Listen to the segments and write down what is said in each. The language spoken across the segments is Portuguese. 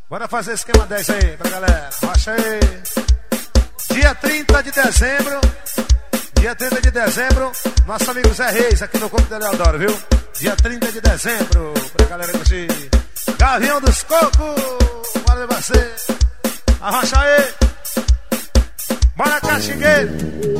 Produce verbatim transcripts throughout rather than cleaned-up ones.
Bora fazer esquema dez aí pra galera. Baixa aí. Dia trinta de dezembro. Dia trinta de dezembro. Nosso amigo Zé Reis aqui no Corpo de Leodoro, viu? Dia trinta de dezembro. Pra galera curtir. Gavião dos Cocos. Bora ver você. Arrocha aí. Bora, Caxingueiro.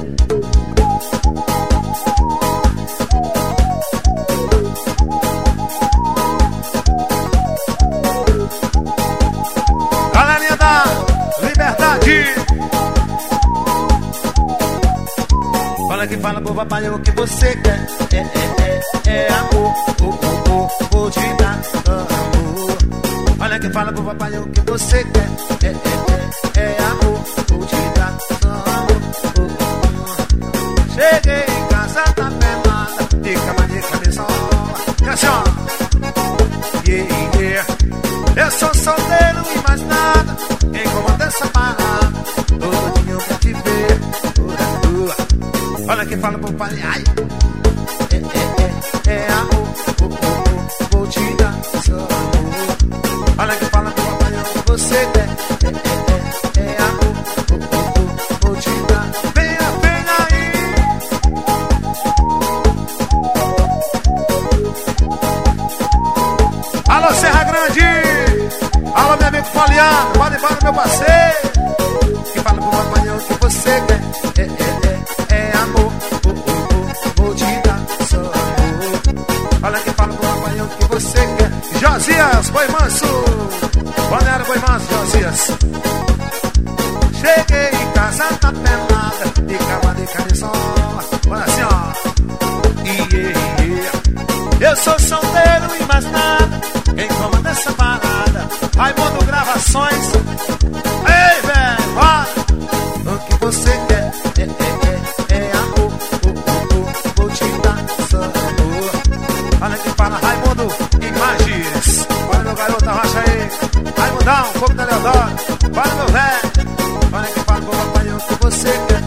Galerinha da Liberdade. Fala que fala pro papai o que você quer. É, é, é, é amor. Oh, oh, oh, vou te dar amor. Olha que fala pro papai o que você quer. É, é, é, é amor. Vou te dar amor. Oh, oh, oh. Cheguei em casa, tá pelada. De cama de cabeça, ó. E assim, ó. Yeah, yeah. Eu sou solteiro e mais nada. Quem comanda essa parada? Todo dia pra te ver. Olha quem fala pro pai. Ai. É, é, é, é amor. Oh, oh, oh, vou te dar seu amor. Olha quem fala pro papai o que você quer. É, é, é, é amor. Oh, oh, oh, vou te dar. Venha, venha aí. Alô, Serra Grande. Alô, meu amigo Poliano, pode embora, meu parceiro. Que fala pro papai o que você quer. É, é, é, é amor. Oh, oh, oh, vou te dar seu amor. Olha que fala pro papai o que você quer. Josias, Boi Manso. Balneário Boi Manso, Josias. Cheguei em casa, tá pelada. De cama de camisola. Olha assim, ó. Yeah, yeah. Eu sou solteiro e mais nada. Quem comanda essa parada? Raimundo Gravações. Ei, velho, bora. O que você quer? É, é, é, é amor. Oh, oh, oh, vou te dar seu amor. Olha que fala Raimundo Imagens. Bora, meu garoto, arrocha aí. Raimundão, fogo da Leodoro. Bora, meu velho. Olha que fala, papai, o que você quer?